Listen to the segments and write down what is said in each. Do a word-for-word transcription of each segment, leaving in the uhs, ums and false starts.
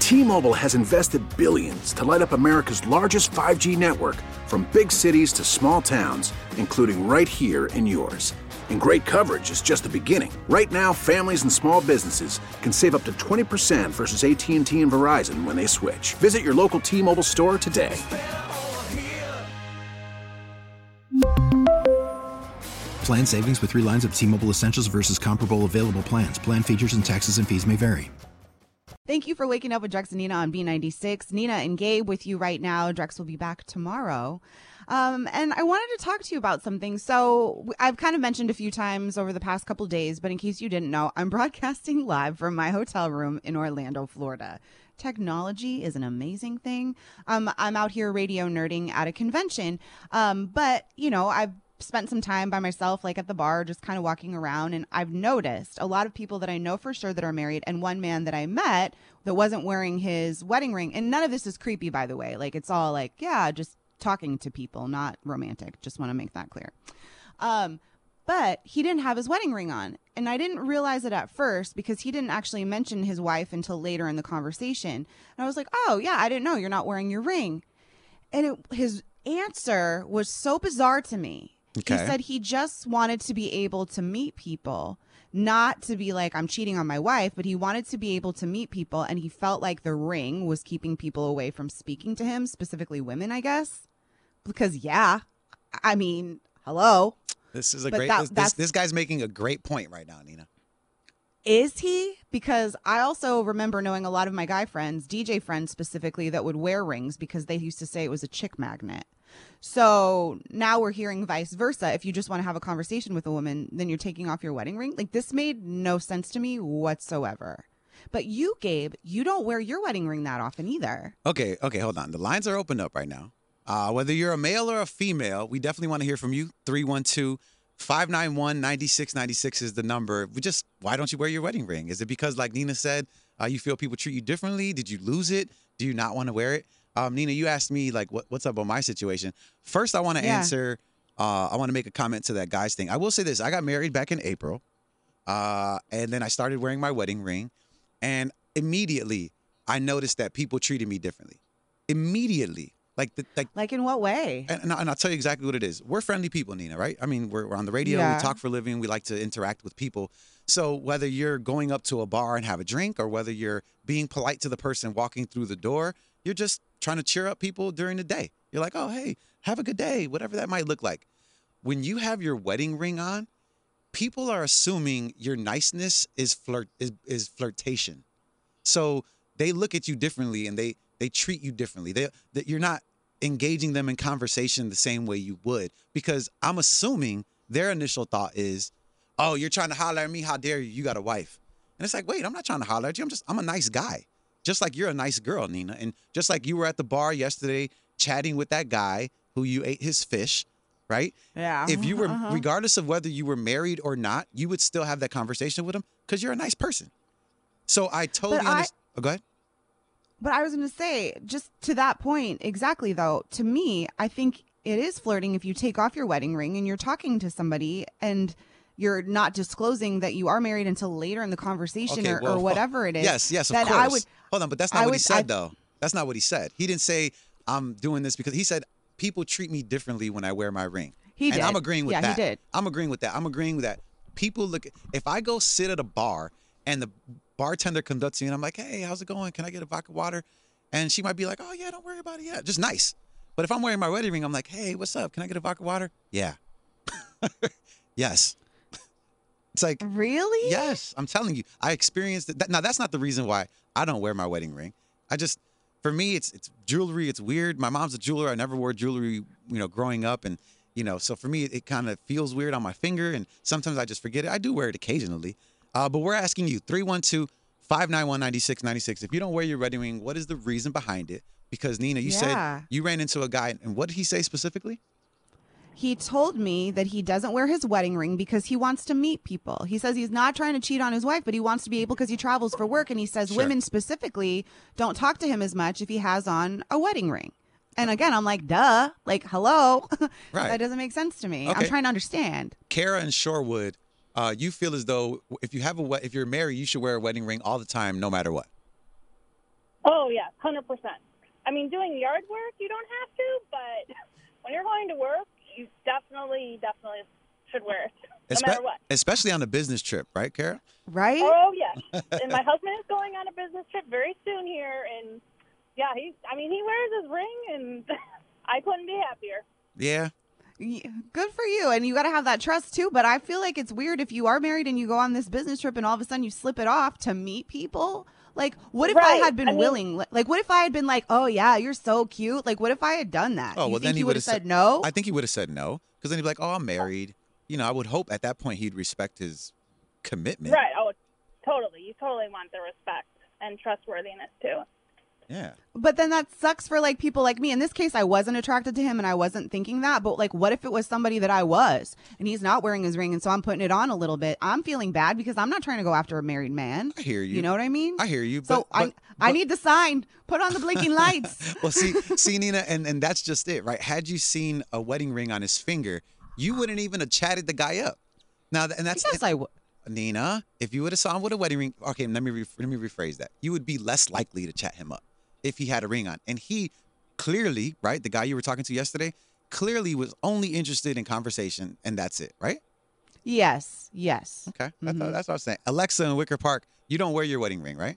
T-Mobile has invested billions to light up America's largest five G network, from big cities to small towns, including right here in yours. And great coverage is just the beginning. Right now, families and small businesses can save up to twenty percent versus A T and T and Verizon when they switch. Visit your local T-Mobile store today. Plan savings with three lines of T-Mobile Essentials versus comparable available plans. Plan features and taxes and fees may vary. Thank you for waking up with Drex and Nina on B ninety-six. Nina and Gabe with you right now. Drex will be back tomorrow. Um, and I wanted to talk to you about something. So I've kind of mentioned a few times over the past couple days, but in case you didn't know, I'm broadcasting live from my hotel room in Orlando, Florida. Technology is an amazing thing. Um, I'm out here radio nerding at a convention. Um, but, you know, I've spent some time by myself, like at the bar, just kind of walking around. And I've noticed a lot of people that I know for sure that are married, and one man that I met that wasn't wearing his wedding ring. And none of this is creepy, by the way. Like, it's all like, yeah, just talking to people, not romantic. Just want to make that clear. Um, but he didn't have his wedding ring on. And I didn't realize it at first because he didn't actually mention his wife until later in the conversation. And I was like, oh, yeah, I didn't know you're not wearing your ring. And it, his answer was so bizarre to me. Okay. He said he just wanted to be able to meet people, not to be like, I'm cheating on my wife, but he wanted to be able to meet people. And he felt like the ring was keeping people away from speaking to him, specifically women, I guess. Because, yeah, I mean, hello. This is a but great, that, this, this guy's making a great point right now, Nina. Is he? Because I also remember knowing a lot of my guy friends, D J friends specifically, that would wear rings because they used to say it was a chick magnet. So now we're hearing vice versa. If you just want to have a conversation with a woman, then you're taking off your wedding ring. Like, this made no sense to me whatsoever. But you, Gabe, you don't wear your wedding ring that often either. Okay, okay, hold on. The lines are opened up right now. Uh, whether you're a male or a female, we definitely want to hear from you. three one two, five nine one, nine six nine six is the number. We just, why don't you wear your wedding ring? Is it because, like Nina said, uh, you feel people treat you differently? Did you lose it? Do you not want to wear it? Um, Nina, you asked me, like, what, what's up on my situation. First, I want to yeah. answer, uh, I want to make a comment to that guy's thing. I will say this. I got married back in April, uh, and then I started wearing my wedding ring, and immediately I noticed that people treated me differently. Immediately. Like, the, like, like in what way? And, and, I, and I'll tell you exactly what it is. We're friendly people, Nina, right? I mean, we're, we're on the radio. Yeah. We talk for a living. We like to interact with people. So whether you're going up to a bar and have a drink, or whether you're being polite to the person walking through the door, you're just trying to cheer up people during the day. You're like, oh, hey, have a good day, whatever that might look like. When you have your wedding ring on, people are assuming your niceness is flirt is, is flirtation. So they look at you differently, and they they treat you differently. They that you're not engaging them in conversation the same way you would, because I'm assuming their initial thought is, oh, you're trying to holler at me? How dare you? You got a wife. And it's like, wait, I'm not trying to holler at you. I'm just, I'm a nice guy. Just like you're a nice girl, Nina. And just like you were at the bar yesterday chatting with that guy who you ate his fish, right? Yeah. If you were, uh-huh. regardless of whether you were married or not, you would still have that conversation with him because you're a nice person. So I totally understand. Oh, go ahead. But I was going to say, just to that point, exactly, though, to me, I think it is flirting if you take off your wedding ring and you're talking to somebody and you're not disclosing that you are married until later in the conversation, okay, or, well, or whatever it is. Yes, yes, of course. I would, Hold on, but that's not I what would, he said, I, though. That's not what he said. He didn't say, I'm doing this because he said, people treat me differently when I wear my ring. He and did. I'm agreeing with yeah, that. Yeah, he did. I'm agreeing with that. I'm agreeing with that. People look, if I go sit at a bar and the bartender conducts me and I'm like, hey, how's it going? Can I get a vodka water? And she might be like, oh, yeah, don't worry about it. Yeah, just nice. But if I'm wearing my wedding ring, I'm like, hey, what's up? Can I get a vodka water? Yeah. Yes. It's like, really? Yes. I'm telling you, I experienced it. Now, that's not the reason why I don't wear my wedding ring. I just, for me, it's it's jewelry. It's weird. My mom's a jeweler. I never wore jewelry, you know, growing up. And, you know, so for me, it, it kind of feels weird on my finger. And sometimes I just forget it. I do wear it occasionally. Uh, but we're asking you, three one two, five nine one, nine six nine six. If you don't wear your wedding ring, what is the reason behind it? Because, Nina, you yeah. said you ran into a guy. And what did he say specifically? He told me that he doesn't wear his wedding ring because he wants to meet people. He says he's not trying to cheat on his wife, but he wants to be able because he travels for work. And he says sure. women specifically don't talk to him as much if he has on a wedding ring. And again, I'm like, duh, like, hello. Right. That doesn't make sense to me. Okay. I'm trying to understand. Kara and Shorewood, uh, you feel as though if you have a if you're married, you should wear a wedding ring all the time, no matter what. Oh, yeah, one hundred percent. I mean, doing yard work, you don't have to, but when you're going to work, you definitely, definitely should wear it, no Espe- matter what. Especially on a business trip, right, Kara? Right? Oh, yes. And my husband is going on a business trip very soon here, and, yeah, he, I mean, he wears his ring, and I couldn't be happier. Yeah. Yeah, good for you. And you got to have that trust too. But I feel like it's weird if you are married and you go on this business trip and all of a sudden you slip it off to meet people. Like, what if Right. I had been I mean- willing? Like, what if I had been like, oh, yeah, you're so cute. Like, what if I had done that? Oh, you well, think then he would would have have said no? I think he would have said no, because then he'd be like, "Oh, I'm married." You know, I would hope at that point he'd respect his commitment. Right. Oh, totally. You totally want the respect and trustworthiness, too. Yeah. But then that sucks for like people like me. In this case, I wasn't attracted to him and I wasn't thinking that. But like, what if it was somebody that I was and he's not wearing his ring and so I'm putting it on a little bit? I'm feeling bad because I'm not trying to go after a married man. I hear you. You know what I mean? I hear you. So But, I but, I need the sign. Put on the blinking lights. well, see, see, Nina, and, and that's just it, right? Had you seen a wedding ring on his finger, you wouldn't even have chatted the guy up. Now, and that's Yes, I would. Nina, if you would have saw him with a wedding ring, okay, let me re- let me rephrase that. You would be less likely to chat him up if he had a ring on. And he clearly, right, the guy you were talking to yesterday, clearly was only interested in conversation, and that's it, right? Yes. Yes. Okay, that's, Mhm. that's what I was saying. Alexa in Wicker Park, you don't wear your wedding ring, right?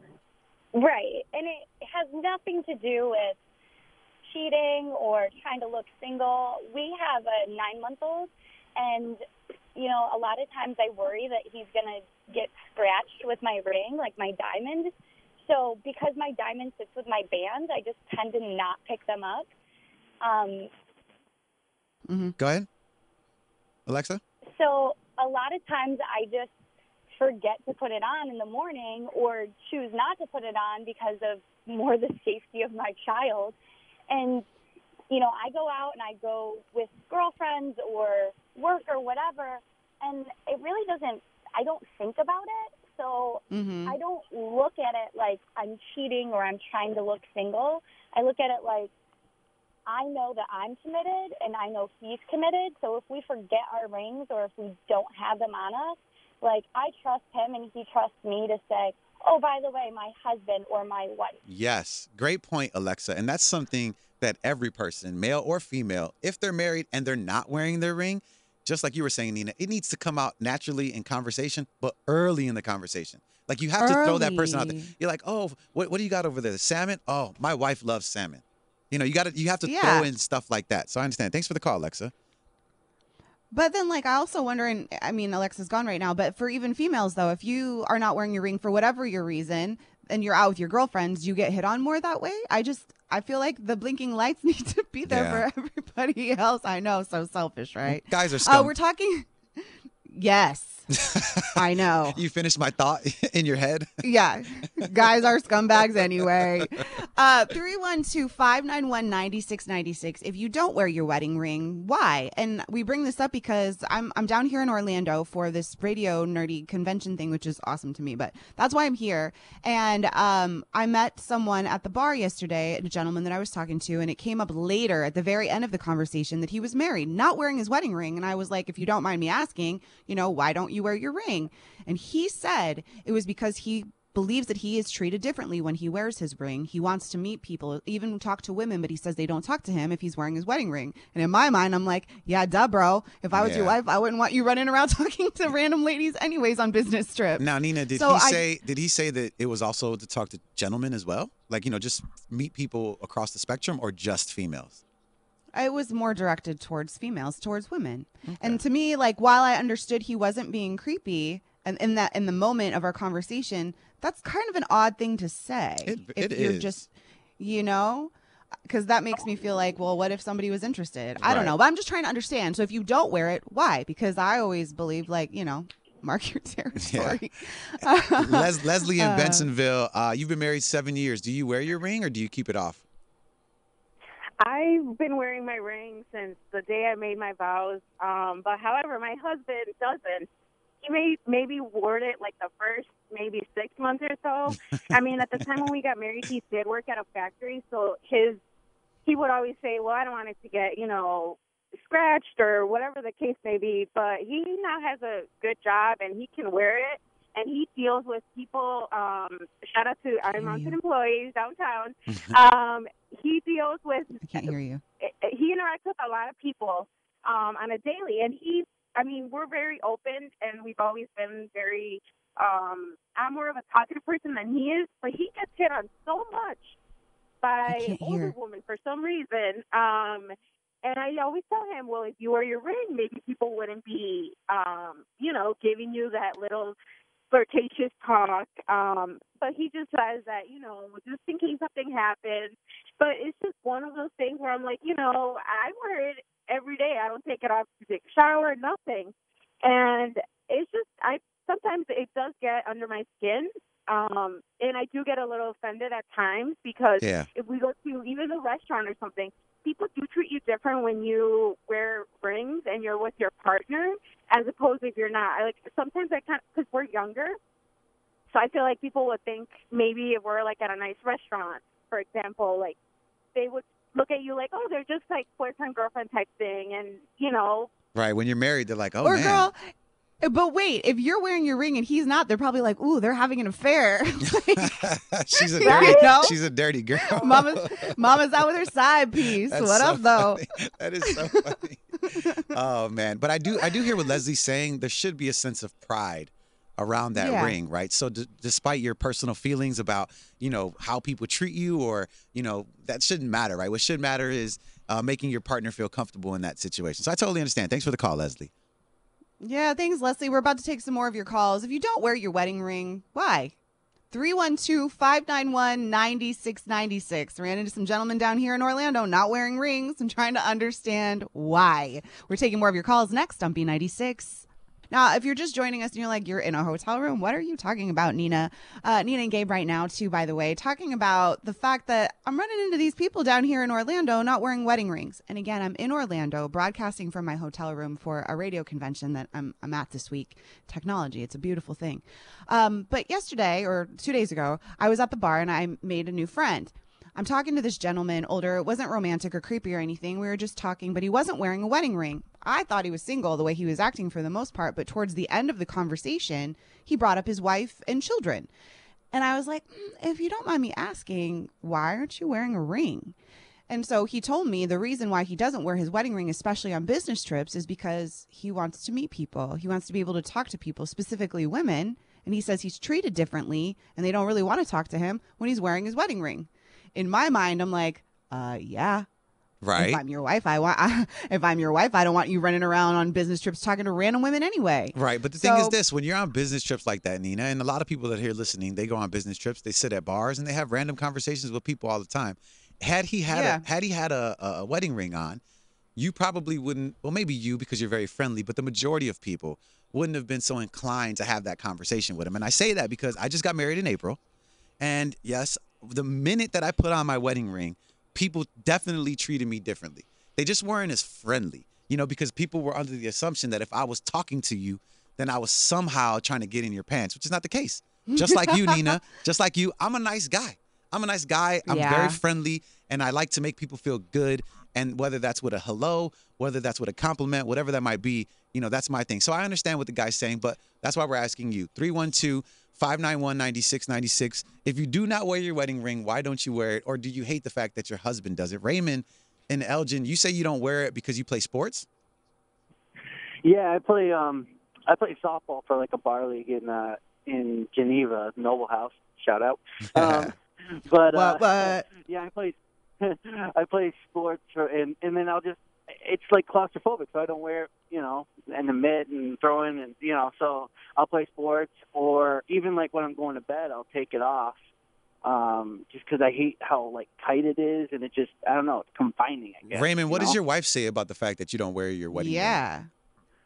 Right. And it has nothing to do with cheating or trying to look single. We have a nine-month-old, and, you know, a lot of times I worry that he's going to get scratched with my ring, like my diamond. So because my diamond sits with my band, I just tend to not pick them up. Um, Mm-hmm. Go ahead, Alexa. so a lot of times I just forget to put it on in the morning or choose not to put it on because of more the safety of my child. And, you know, I go out and I go with girlfriends or work or whatever, and it really doesn't, I don't think about it. So Mm-hmm. I don't look at it like I'm cheating or I'm trying to look single. I look at it like I know that I'm committed and I know he's committed. So if we forget our rings or if we don't have them on us, like I trust him and he trusts me to say, oh, by the way, my husband or my wife. Yes, great point, Alexa. And that's something that every person, male or female, if they're married and they're not wearing their ring, just like you were saying, Nina, it needs to come out naturally in conversation, but early in the conversation. Like you have to throw that person out there. Early. You're like, oh, what, what do you got over there? Salmon? Oh, my wife loves salmon. You know, you got to you have to Yeah. throw in stuff like that. So I understand. Thanks for the call, Alexa. But then, like, I also wonder, and I mean, Alexa's gone right now, but for even females, though, if you are not wearing your ring for whatever your reason and you're out with your girlfriends, you get hit on more that way. I just, I feel like the blinking lights need to be there Yeah. for everybody else. I know, so selfish, right? Guys are Uh, scum. we're talking, yes, I know. You finished my thought in your head? Yeah, guys are scumbags anyway. Uh, three one two, five nine one, nine six nine six. If you don't wear your wedding ring, why? And we bring this up because I'm I'm down here in Orlando for this radio nerdy convention thing, which is awesome to me, but that's why I'm here. And um, I met someone at the bar yesterday, a gentleman that I was talking to, and it came up later at the very end of the conversation that he was married, not wearing his wedding ring. And I was like, if you don't mind me asking, you know, why don't you wear your ring? And he said it was because he believes that he is treated differently when he wears his ring. He wants to meet people, even talk to women, but he says they don't talk to him if he's wearing his wedding ring. And in my mind, I'm like, yeah, duh, bro. If I was your Yeah. wife, I wouldn't want you running around talking to random ladies anyways on business trips. Now, Nina, did So he I- say did he say that it was also to talk to gentlemen as well? Like, you know, just meet people across the spectrum, or just females? It was more directed towards females, towards women. And to me, like, while I understood he wasn't being creepy, and in that in the moment of our conversation, that's kind of an odd thing to say. It- if it you're is. just, you know, because that makes me feel like, well, what if somebody was interested? I don't Right. know, but I'm just trying to understand. So if you don't wear it, why? Because I always believe, like, you know, mark your territory. Les- Leslie in Uh, Bensonville, uh, you've been married seven years. Do you wear your ring or do you keep it off? I've been wearing my ring since the day I made my vows. Um, but however, my husband doesn't. He may maybe wore it like the first maybe six months or so. I mean, at the time when we got married, he did work at a factory, so his he would always say, "Well, I don't want it to get you know scratched or whatever the case may be." But he now has a good job and he can wear it. and he deals with people. Um, shout out to Iron Mountain employees downtown. um, he deals with. I can't hear you. He interacts with a lot of people um, on a daily, and he. I mean, we're very open, and we've always been very. Um, I'm more of a talkative person than he is, but he gets hit on so much by older women for some reason. Um, and I always tell him, well, if you wear your ring, maybe people wouldn't be, um, you know, giving you that little flirtatious talk. Um, but he just says that, you know, just in case something happens. But it's just one of those things where I'm like, you know, I wear it every day. I don't take it off to take a shower, nothing. And it's just, I sometimes it does get under my skin. Um, and I do get a little offended at times because yeah. if we go to even a restaurant or something, people do treat you different when you wear rings and you're with your partner as opposed to if you're not. I like sometimes I kind of, because we're younger, so I feel like people would think maybe if we're like at a nice restaurant, for example, like they would look at you like, oh, they're just like boyfriend girlfriend type thing, and you know. Right. When you're married, they're like, oh, or man. Girl, but wait, if you're wearing your ring and he's not, they're probably like, ooh, they're having an affair. Like, she's a dirty, you know? She's a dirty girl. Mama's, Mama's out with her side piece. That's what so up, though? Funny. That is so funny. Oh man, but I do, I do hear what Leslie's saying. There should be a sense of pride around that yeah. ring, right? So d- despite your personal feelings about, you know, how people treat you, or you know, that shouldn't matter, right? What should matter is uh, making your partner feel comfortable in that situation. So I totally understand. Thanks for the call, Leslie. Yeah, thanks, Leslie. We're about to take some more of your calls. If you don't wear your wedding ring, why? three one two, five nine one, nine six nine six. Ran into some gentlemen down here in Orlando not wearing rings and trying to understand why. We're taking more of your calls next on B ninety-six. Now, if you're just joining us and you're like, you're in a hotel room, what are you talking about, Nina? Uh, Nina and Gabe right now, too, by the way, talking about the fact that I'm running into these people down here in Orlando not wearing wedding rings. And again, I'm in Orlando broadcasting from my hotel room for a radio convention that I'm, I'm at this week. Technology, it's a beautiful thing. Um, but yesterday or two days ago, I was at the bar and I made a new friend. I'm talking to this gentleman, older. It wasn't romantic or creepy or anything. We were just talking, but he wasn't wearing a wedding ring. I thought he was single the way he was acting for the most part, but towards the end of the conversation, he brought up his wife and children. And I was like, mm, if you don't mind me asking, why aren't you wearing a ring? And so he told me the reason why he doesn't wear his wedding ring, especially on business trips, is because he wants to meet people. He wants to be able to talk to people, specifically women. And he says he's treated differently and they don't really want to talk to him when he's wearing his wedding ring. In my mind, I'm like, uh, yeah. Right. If I'm your wife, I want. I, if I'm your wife, I don't want you running around on business trips talking to random women anyway. Right. But the so, thing is this: when you're on business trips like that, Nina, and a lot of people that are here listening, they go on business trips, they sit at bars, and they have random conversations with people all the time. Had he had yeah. a had he had a, a wedding ring on, you probably wouldn't. Well, maybe you because you're very friendly, but the majority of people wouldn't have been so inclined to have that conversation with him. And I say that because I just got married in April, and yes. The minute that I put on my wedding ring, people definitely treated me differently. They just weren't as friendly, you know, because people were under the assumption that if I was talking to you, then I was somehow trying to get in your pants, which is not the case. Just like you, Nina, just like you, I'm a nice guy. I'm a nice guy. I'm yeah. very friendly, and I like to make people feel good. And whether that's with a hello, whether that's with a compliment, whatever that might be, you know, that's my thing. So I understand what the guy's saying, but that's why we're asking you. three one two, five nine one, nine six nine six. If you do not wear your wedding ring, why don't you wear it? Or do you hate the fact that your husband does it? Raymond and Elgin, you say you don't wear it because you play sports? Yeah, I play um I play softball for like a bar league in uh in Geneva, Noble House. Shout out. Um but uh, what, what? yeah, I play I play sports for, and and then I'll just it's like claustrophobic, so I don't wear, you know, and the mitt and throwing and, you know, so I'll play sports, or even like when I'm going to bed, I'll take it off um, just because I hate how, like, tight it is, and it just, I don't know, it's confining, I guess. Raymond, what you know? does your wife say about the fact that you don't wear your wedding yeah. ring?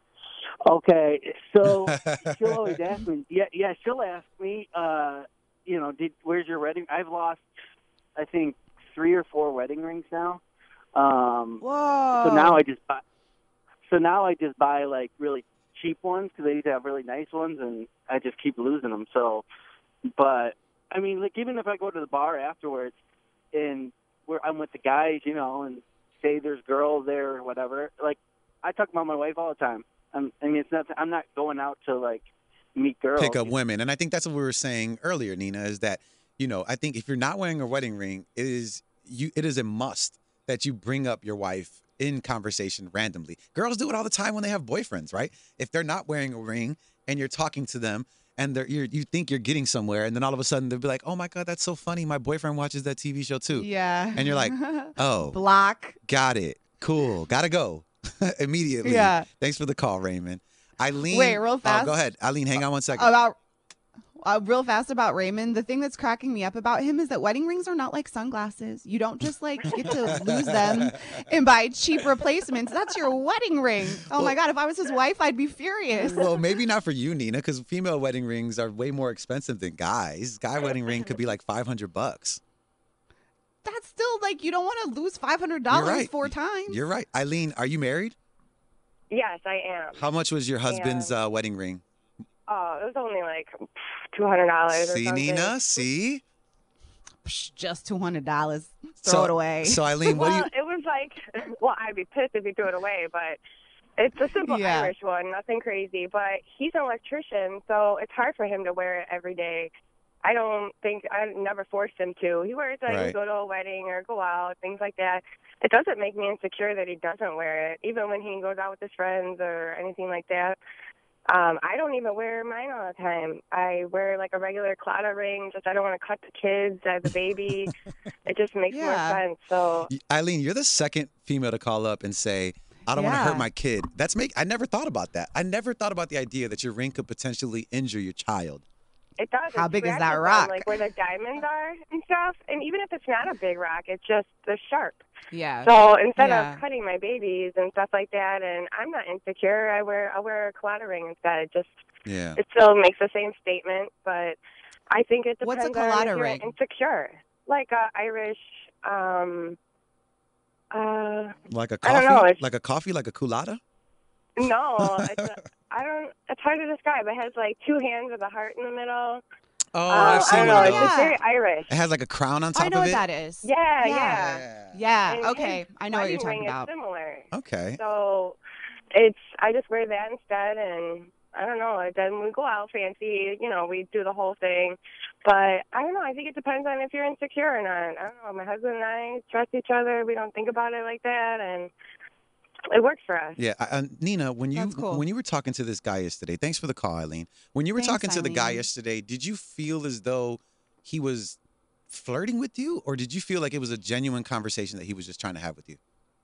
Okay, so she'll always ask me, yeah, yeah, she'll ask me, uh, you know, did where's your wedding? I've lost, I think, three or four wedding rings now. Um, Whoa. So now I just buy, so now I just buy like really cheap ones because they used to have really nice ones, and I just keep losing them. So, but I mean, like even if I go to the bar afterwards and where I'm with the guys, you know, and say there's girls there or whatever, like I talk about my wife all the time. I'm, I mean, it's not. I'm not going out to like meet girls. Pick up women. And I think that's what we were saying earlier, Nina, is that, you know, I think if you're not wearing a wedding ring, it is you it is a must that you bring up your wife in conversation randomly. Girls do it all the time when they have boyfriends, right? If they're not wearing a ring and you're talking to them and they're, you're, you think you're getting somewhere, and then all of a sudden they'll be like, oh my God, that's so funny. My boyfriend watches that T V show too. Yeah. And you're like, oh. Block. Got it. Cool. Gotta go. Immediately. Yeah. Thanks for the call, Raymond. Eileen. Wait, real fast. Oh, go ahead. Eileen, hang on one second. About uh, real fast about Raymond. The thing that's cracking me up about him is that wedding rings are not like sunglasses. You don't just like get to lose them and buy cheap replacements. That's your wedding ring. Oh my God. If I was his wife, I'd be furious. Well, maybe not for you, Nina, because female wedding rings are way more expensive than guys. Guy wedding ring could be like five hundred bucks. That's still like, you don't want to lose five hundred dollars right. four times. You're right. Eileen, are you married? Yes, I am. How much was your husband's uh, wedding ring? Oh, it was only like two hundred dollars. See, Nina? See? Psh, just two hundred dollars. Throw so, it away. So, Eileen, what well, do you... it was like, well, I'd be pissed if he threw it away, but it's a simple Yeah. Irish one, nothing crazy. But he's an electrician, so it's hard for him to wear it every day. I don't think, I never forced him to. He wears it Right. to go to a wedding or go out, things like that. It doesn't make me insecure that he doesn't wear it, even when he goes out with his friends or anything like that. Um, I don't even wear mine all the time. I wear like a regular Claddagh ring. Just I don't want to cut the kids. I have a baby. It just makes Yeah. more sense. So Eileen, you're the second female to call up and say, I don't want to Yeah. hurt my kid. That's make. I never thought about that. I never thought about the idea that your ring could potentially injure your child. it does. How It big is scratches that them, rock? Like where the diamonds are and stuff. And even if it's not a big rock, it's just they're sharp. Yeah. So instead Yeah. of cutting my babies and stuff like that, and I'm not insecure, I wear I wear a Claddagh ring instead. It just Yeah. it still makes the same statement, but I think it What's depends a on if Claddagh you're ring? insecure, like a Irish. Um, uh, Like a I coffee? don't know, it's- Like a coffee? Like a culotta? no, it's a, I don't. It's hard to describe. It has like two hands with a heart in the middle. Oh, Uh, I've I seen don't know. one of It's those. just very Irish. It has like a crown on top I know of what it. that is. Yeah, Yeah. yeah. Yeah. And Okay. his I know what you're wedding talking ring about. Is similar. Okay. So it's I just wear that instead, and I don't know. And then we go out fancy, you know, we do the whole thing. But I don't know. I think it depends on if you're insecure or not. I don't know. My husband and I trust each other. We don't think about it like that, and it works for us. Yeah, uh, Nina, when you That's cool. when you were talking to this guy yesterday, thanks for the call, Eileen. When you were Thanks, talking to the guy Eileen. yesterday, did you feel as though he was flirting with you, or did you feel like it was a genuine conversation that he was just trying to have with you?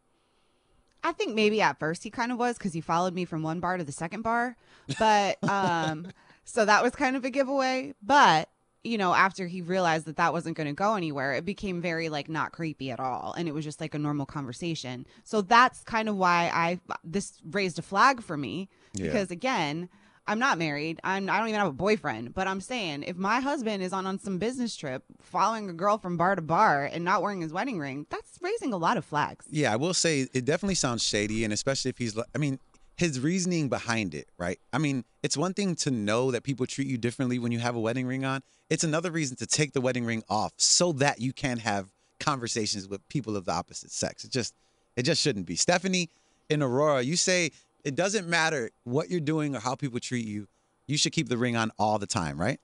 I think maybe at first he kind of was because he followed me from one bar to the second bar. But um, so that was kind of a giveaway. But, you know, after he realized that that wasn't going to go anywhere, it became very like not creepy at all. And it was just like a normal conversation. So that's kind of why I this raised a flag for me Yeah. because, again, I'm not married. I'm, I don't even have a boyfriend. But I'm saying if my husband is on, on some business trip following a girl from bar to bar and not wearing his wedding ring, that's raising a lot of flags. Yeah, I will say it definitely sounds shady, and especially if he's, li- I mean, his reasoning behind it, right? I mean, it's one thing to know that people treat you differently when you have a wedding ring on. It's another reason to take the wedding ring off so that you can have conversations with people of the opposite sex. It just, it just shouldn't be. Stephanie in Aurora, you say it doesn't matter what you're doing or how people treat you. You should keep the ring on all the time, right?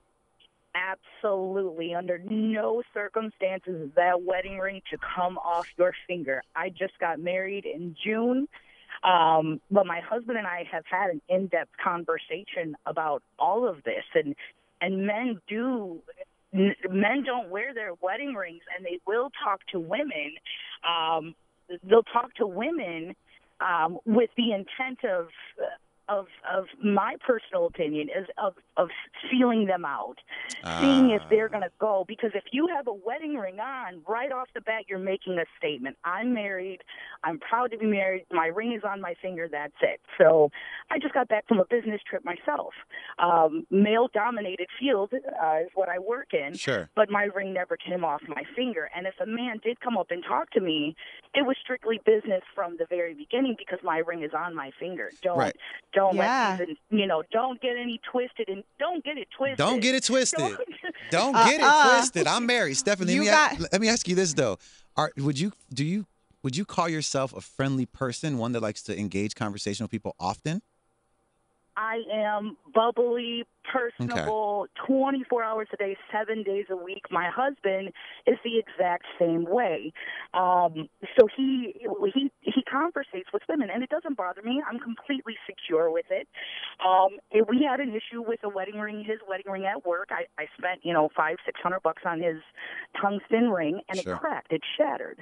Absolutely. Under no circumstances is that wedding ring to come off your finger. I just got married in June, um, but my husband and I have had an in-depth conversation about all of this, and and men do. n- Men don't wear their wedding rings, and they will talk to women. Um, they'll talk to women um, with the intent of. Of, of my personal opinion is of, of feeling them out, seeing if they're going to go. Because if you have a wedding ring on, right off the bat, you're making a statement. I'm married. I'm proud to be married. My ring is on my finger. That's it. So I just got back from a business trip myself. Um, male-dominated field uh, is what I work in. Sure. But my ring never came off my finger. And if a man did come up and talk to me, it was strictly business from the very beginning because my ring is on my finger. Don't Right. don't Yeah. let even, you know, don't get any twisted and don't get it twisted. Don't get it twisted. Don't- Don't Uh, get it uh. twisted. I'm married, Stephanie. You Let me, got- ask, let me ask you this though: Are would you do you would you call yourself a friendly person, one that likes to engage conversation with people often? I am bubbly, personable, okay. twenty-four hours a day, seven days a week. My husband is the exact same way. Um, so he he he conversates with women, and it doesn't bother me. I'm completely secure with it. Um, we had an issue with a wedding ring, his wedding ring at work. I, I spent, you know, five, six hundred bucks on his tungsten ring, and sure. it cracked. It shattered.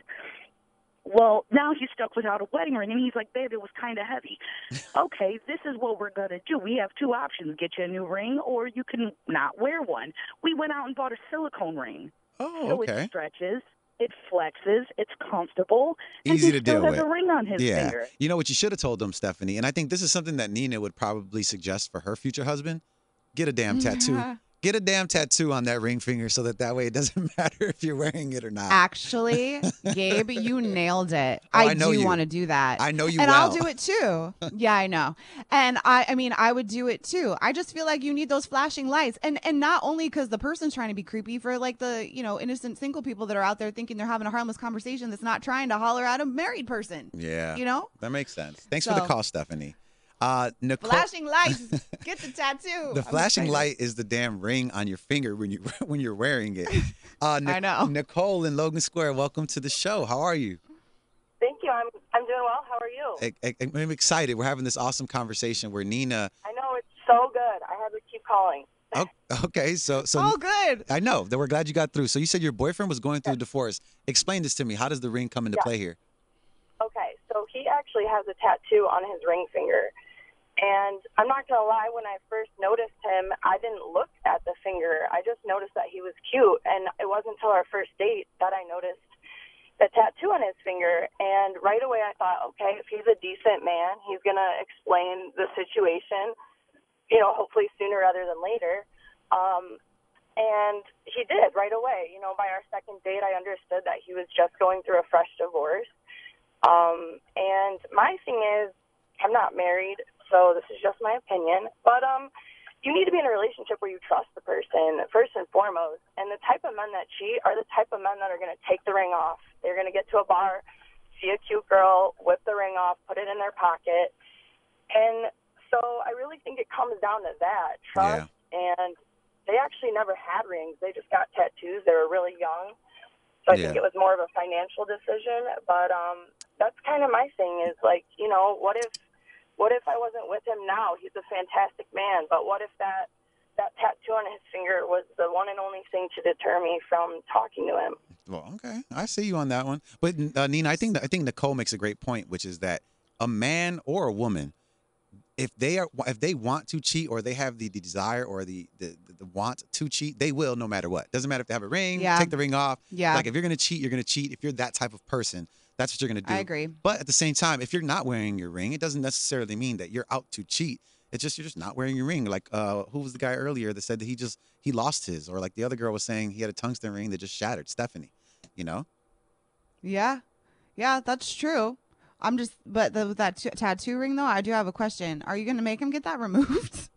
Well, now he's stuck without a wedding ring, and he's like, babe, it was kind of heavy. Okay, this is what we're going to do. We have two options. Get you a new ring, or you can not wear one. We went out and bought a silicone ring. Oh, so okay. So it stretches, it flexes, it's comfortable. Easy and to he still deal has with. a ring on his yeah. finger. You know what you should have told them, Stephanie, and I think this is something that Nina would probably suggest for her future husband. Get a damn tattoo. Yeah. Get a damn tattoo on that ring finger so that that way it doesn't matter if you're wearing it or not. Actually, Gabe, you nailed it. Oh, I, I know do you. want to do that. I know you and well. I'll do it too. Yeah, I know. And I I mean, I would do it too. I just feel like you need those flashing lights. And and not only because the person's trying to be creepy, for like the, you know, innocent single people that are out there thinking they're having a harmless conversation that's not trying to holler at a married person. Yeah. You know? That makes sense. Thanks So- for the call, Stephanie. Uh, Nicole, Flashing lights. Get the tattoo. the I'm flashing excited. light is the damn ring on your finger when you when you're wearing it. Uh, Nic- I know. Nicole in Logan Square, welcome to the show. How are you? Thank you. I'm I'm doing well. How are you? I, I, I'm excited. We're having this awesome conversation where Nina. I know it's so good. I had to keep calling. Oh, okay, so so. Oh, good. I know that we're glad you got through. So you said your boyfriend was going through a divorce. Explain this to me. How does the ring come into Yeah. play here? Okay, so he actually has a tattoo on his ring finger. And I'm not going to lie, when I first noticed him, I didn't look at the finger. I just noticed that he was cute. And it wasn't until our first date that I noticed the tattoo on his finger. And right away I thought, okay, if he's a decent man, he's going to explain the situation, you know, hopefully sooner rather than later. Um, and he did right away. You know, by our second date, I understood that he was just going through a fresh divorce. Um, and my thing is, I'm not married, so this is just my opinion, but um, you need to be in a relationship where you trust the person, first and foremost. And the type of men that cheat are the type of men that are going to take the ring off. They're going to get to a bar, see a cute girl, whip the ring off, put it in their pocket. And so I really think it comes down to that, trust. Yeah. And they actually never had rings. They just got tattoos. They were really young. So I Yeah. think it was more of a financial decision. But um, that's kind of my thing is, like, you know, what if, What if I wasn't with him now? He's a fantastic man. But what if that, that tattoo on his finger was the one and only thing to deter me from talking to him? Well, okay, I see you on that one. But uh, Nina, I think that, I think Nicole makes a great point, which is that a man or a woman, if they are if they want to cheat or they have the, the desire or the, the the want to cheat, they will no matter what. Doesn't matter if they have a ring, Yeah. take the ring off. Yeah. Like if you're gonna cheat, you're gonna cheat. If you're that type of person, that's what you're going to do. I agree. But at the same time, if you're not wearing your ring, it doesn't necessarily mean that you're out to cheat. It's just you're just not wearing your ring. Like uh, who was the guy earlier that said that he just he lost his, or like the other girl was saying he had a tungsten ring that just shattered. Stephanie, you know? Yeah. Yeah, that's true. I'm just, but the, that t- tattoo ring though, I do have a question. Are you going to make him get that removed?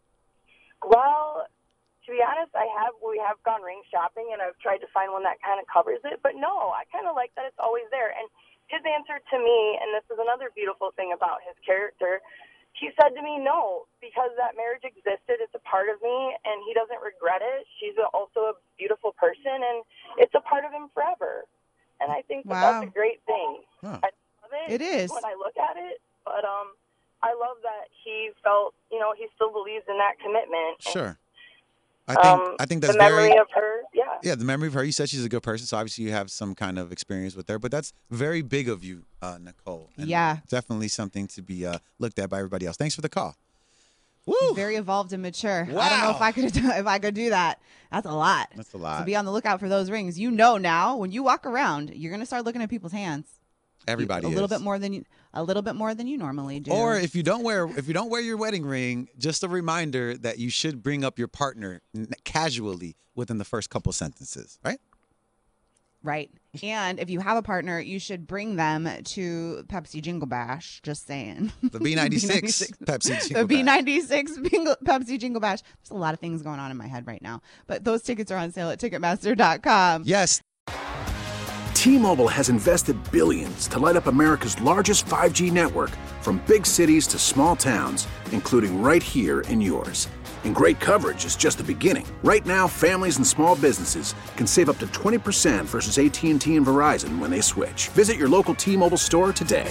Well, to be honest, I have. We have gone ring shopping, and I've tried to find one that kind of covers it. But no, I kind of like that it's always there. And his answer to me, and this is another beautiful thing about his character, he said to me, no, because that marriage existed, it's a part of me, and he doesn't regret it. She's a, also a beautiful person, and it's a part of him forever. And I think that Wow. that's a great thing. Huh. I love it. It is. When I look at it, but um, I love that he felt, you know, he still believes in that commitment. And, Sure. I think um, I think that's the memory very of her, yeah. yeah the memory of her. You said she's a good person, so obviously you have some kind of experience with her. But that's very big of you, uh, Nicole. And Yeah. definitely something to be uh, looked at by everybody else. Thanks for the call. Woo! Very evolved and mature. I don't know if Wow. I could if I could do that. That's a lot. That's a lot. So be on the lookout for those rings. You know now when you walk around, you're gonna start looking at people's hands. Everybody a little is. bit more than you, a little bit more than you normally do. Or if you don't wear if you don't wear your wedding ring, just a reminder that you should bring up your partner n- casually within the first couple sentences, right? right. And if you have a partner, you should bring them to Pepsi Jingle Bash. Just saying. The B ninety-six Pepsi Jingle The B Bash. ninety-six Bingo- Pepsi Jingle Bash. There's a lot of things going on in my head right now, but those tickets are on sale at Ticketmaster dot com. Yes. T-Mobile has invested billions to light up America's largest five G network, from big cities to small towns, including right here in yours. And great coverage is just the beginning. Right now, families and small businesses can save up to twenty percent versus A T and T and Verizon when they switch. Visit your local T-Mobile store today.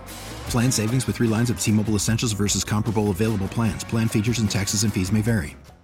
Plan savings with three lines of T-Mobile Essentials versus comparable available plans. Plan features and taxes and fees may vary.